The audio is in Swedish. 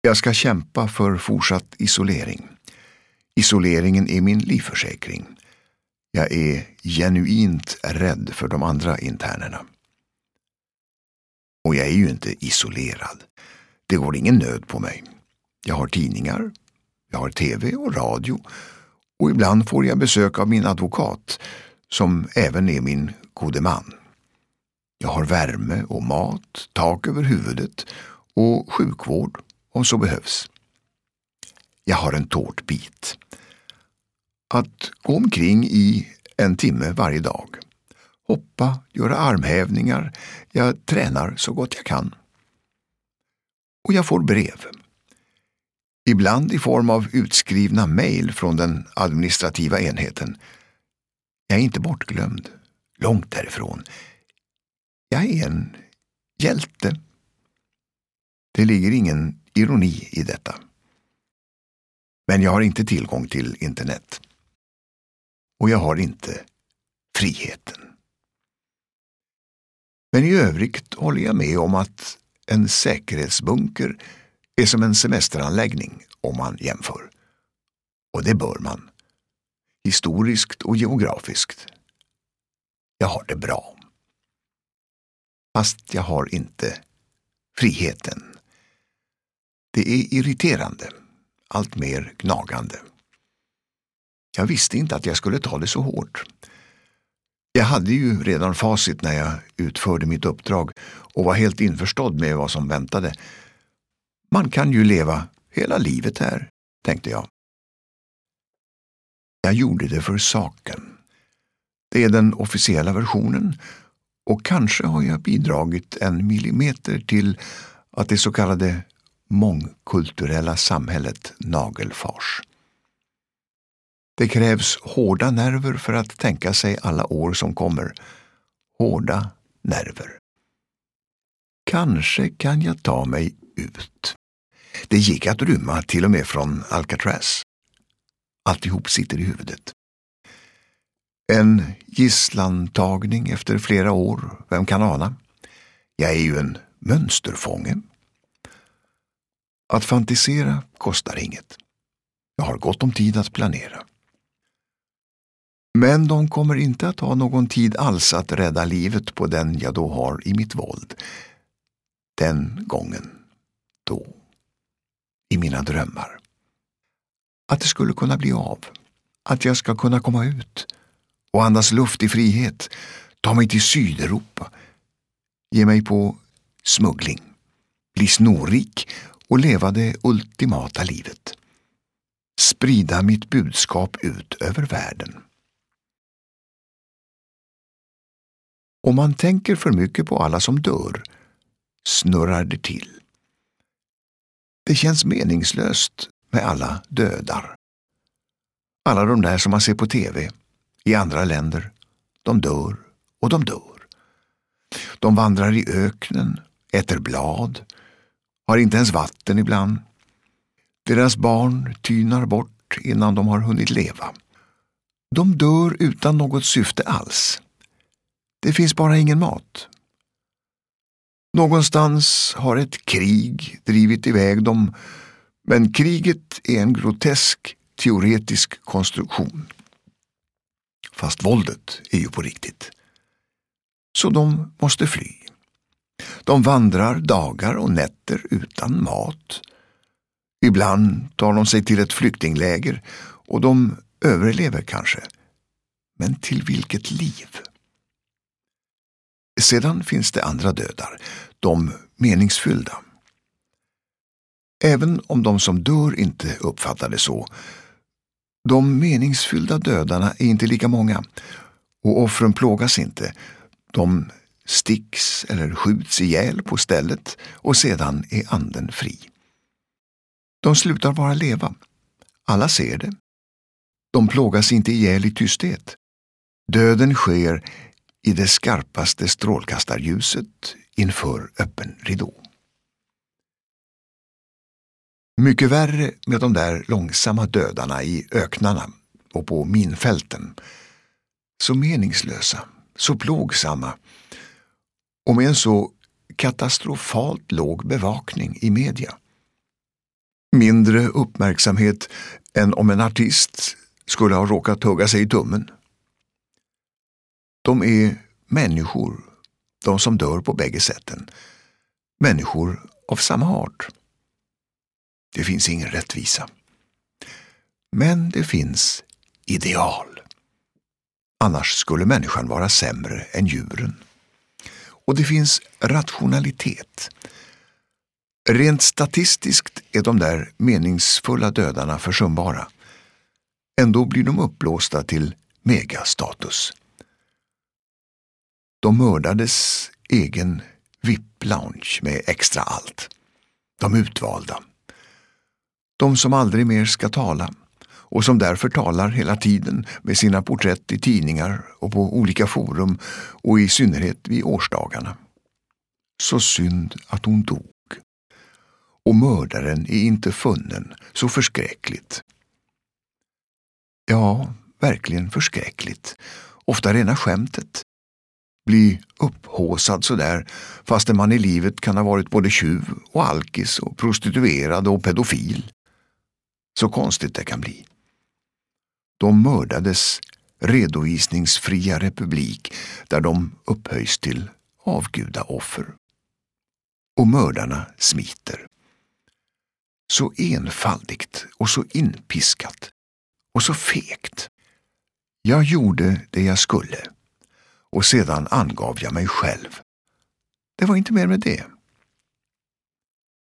Jag ska kämpa för fortsatt isolering. Isoleringen är min livförsäkring. Jag är genuint rädd för de andra internerna. Och jag är ju inte isolerad. Det går ingen nöd på mig. Jag har tidningar, jag har tv och radio och ibland får jag besök av min advokat som även är min gode man. Jag har värme och mat, tak över huvudet och sjukvård om så behövs. Jag har en tårtbit. Att gå omkring i 1 timme varje dag. Hoppa, göra armhävningar. Jag tränar så gott jag kan. Och jag får brev. Ibland i form av utskrivna mejl från den administrativa enheten. Jag är inte bortglömd. Långt därifrån. Jag är en hjälte. Det ligger ingen ironi i detta. Men jag har inte tillgång till internet. Och jag har inte friheten. Men i övrigt håller jag med om att en säkerhetsbunker är som en semesteranläggning om man jämför. Och det bör man. Historiskt och geografiskt. Jag har det bra. Fast jag har inte friheten. Det är irriterande. Allt mer gnagande. Jag visste inte att jag skulle ta det så hårt. Jag hade ju redan facit när jag utförde mitt uppdrag och var helt införstådd med vad som väntade. Man kan ju leva hela livet här, tänkte jag. Jag gjorde det för saken. Det är den officiella versionen och kanske har jag bidragit 1 millimeter till att det så kallade mångkulturella samhället nagelfars. Det krävs hårda nerver för att tänka sig alla år som kommer. Hårda nerver. Kanske kan jag ta mig ut. Det gick att rymma till och med från Alcatraz. Alltihop sitter i huvudet. En gisslantagning efter flera år, vem kan ana? Jag är ju en mönsterfånge. Att fantisera kostar inget. Jag har gott om tid att planera. Men de kommer inte att ha någon tid alls att rädda livet på den jag då har i mitt våld. Den gången. Då. I mina drömmar. Att det skulle kunna bli av. Att jag ska kunna komma ut. Och andas luft i frihet. Ta mig till Sydeuropa. Ge mig på smuggling. Bli snorrik och leva det ultimata livet. Sprida mitt budskap ut över världen. Om man tänker för mycket på alla som dör, snurrar det till. Det känns meningslöst med alla dödar. Alla de där som man ser på tv, i andra länder, de dör och de dör. De vandrar i öknen, äter blad, har inte ens vatten ibland. Deras barn tynar bort innan de har hunnit leva. De dör utan något syfte alls. Det finns bara ingen mat. Någonstans har ett krig drivit iväg dem, men kriget är en grotesk teoretisk konstruktion. Fast våldet är ju på riktigt. Så de måste fly. De vandrar dagar och nätter utan mat. Ibland tar de sig till ett flyktingläger och de överlever kanske. Men till vilket liv? Sedan finns det andra dödar, de meningsfyllda. Även om de som dör inte uppfattar det så. De meningsfyllda dödarna är inte lika många och offren plågas inte. De sticks eller skjuts ihjäl på stället och sedan är anden fri. De slutar bara leva. Alla ser det. De plågas inte ihjäl i tysthet. Döden sker i det skarpaste strålkastarljuset inför öppen ridå. Mycket värre med de där långsamma dödarna i öknarna och på minfälten. Så meningslösa, så plågsamma och med en så katastrofalt låg bevakning i media. mindre uppmärksamhet än om en artist skulle ha råkat hugga sig i tummen. De är människor, de som dör på bägge sätten. Människor av samma art. Det finns ingen rättvisa. Men det finns ideal. Annars skulle människan vara sämre än djuren. Och det finns rationalitet. Rent statistiskt är de där meningsfulla dödarna försumbara. Ändå blir de uppblåsta till megastatus. De mördades egen VIP-lounge med extra allt. De utvalda. De som aldrig mer ska tala och som därför talar hela tiden med sina porträtt i tidningar och på olika forum och i synnerhet vid årsdagarna. Så synd att hon dog. Och mördaren är inte funnen, så förskräckligt. Ja, verkligen förskräckligt. Ofta rena skämtet. Bli upphåsad så där, fastän man i livet kan ha varit både tjuv och alkis och prostituerad och pedofil. Så konstigt det kan bli. De mördades redovisningsfria republik där de upphöjs till avgudaoffer. Och mördarna smiter. Så enfaldigt och så inpiskat och så fegt. Jag gjorde det jag skulle och sedan angav jag mig själv. Det var inte mer med det.